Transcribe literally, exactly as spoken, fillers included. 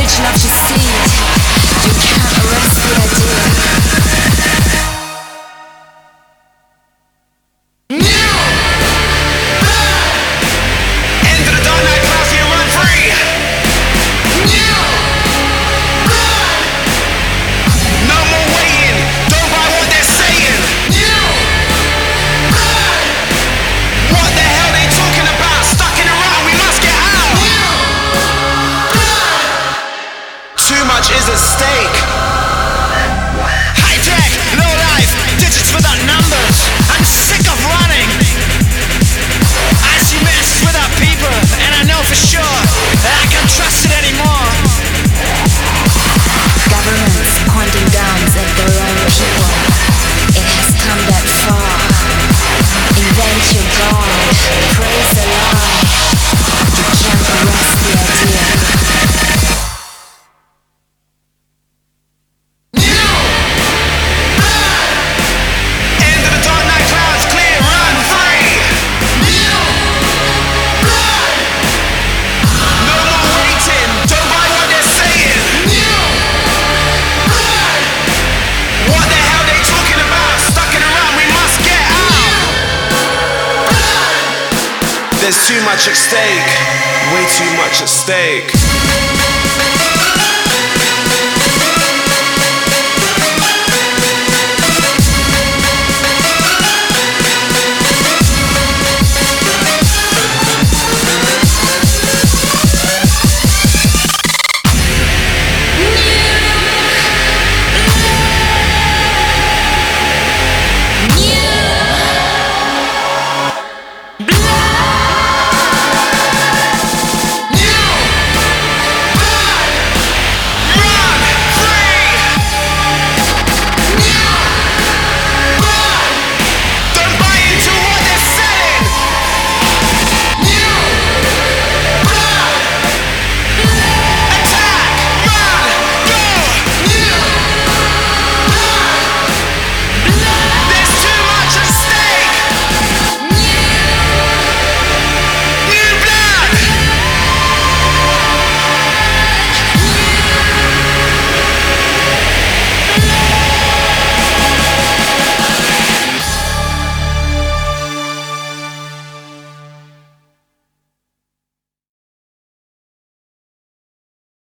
Each loves your seed. You can't arrest the idea. Into the dark night clouds, you run free. No more waiting. Don't buy what they're saying. What the hell they talking about? Stuck in a rut, we must get out. Too much is at stake. High tech, low life, digits without numbers. I'm sick of running. I see mess with our people, and I know for sure that I can't trust it anymore. Governments pointing guns at their own people. It has come that far. Invent your God, praise the lie. You can't arrest the idea. Into the dark night clouds, clear, run free. No more waiting, don't buy what they're saying. What the hell they talking about? Stuck in a rut, we must get out. There's too much at stake, way too much at stake.